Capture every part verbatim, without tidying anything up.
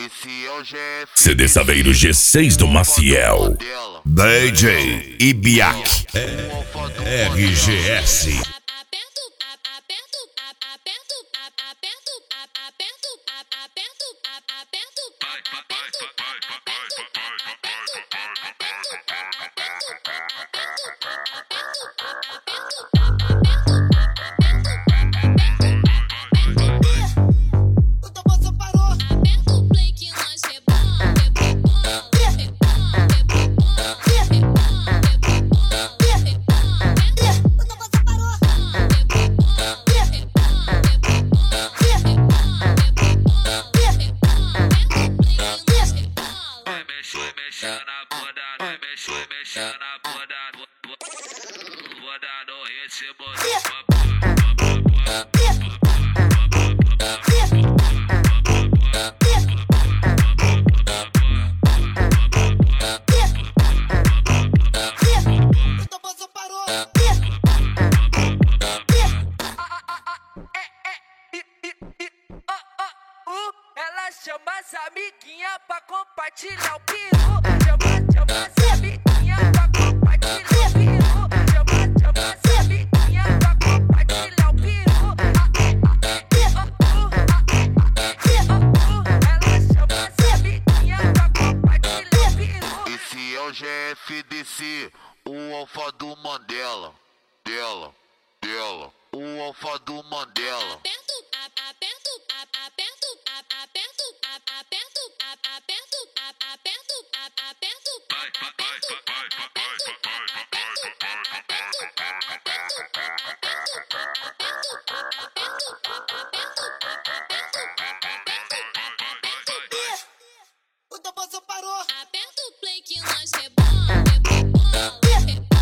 C D Saveiro G seis do Maciel. D J Ibiak. É, R G S. Ela chama as amiguinhas pra compartilhar o piru. Chama, chama as amiguinhas pra compartilhar o piru. Chama, chama as amiguinhas pra compartilhar o piru. Ela chama as amiguinhas pra compartilhar o piru. Esse é o G F D C, o alfa do Mandela. Dela, dela, o alfa do Mandela. O tambor parou. Aperta o play que nós é bom, é bom, é bom.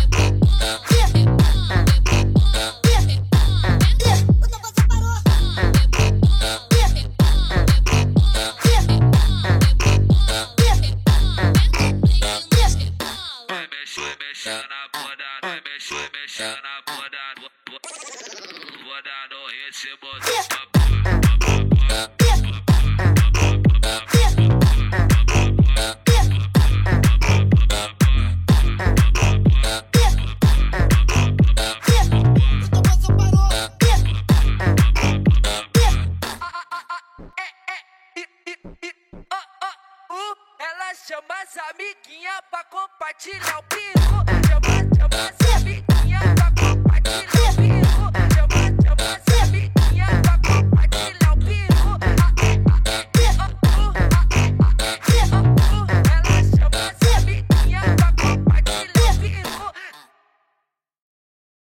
Vou dar no recebo dos papo. Ela chama as amiguinhas pra compartilhar o piru. Chama, chama as amiguinhas.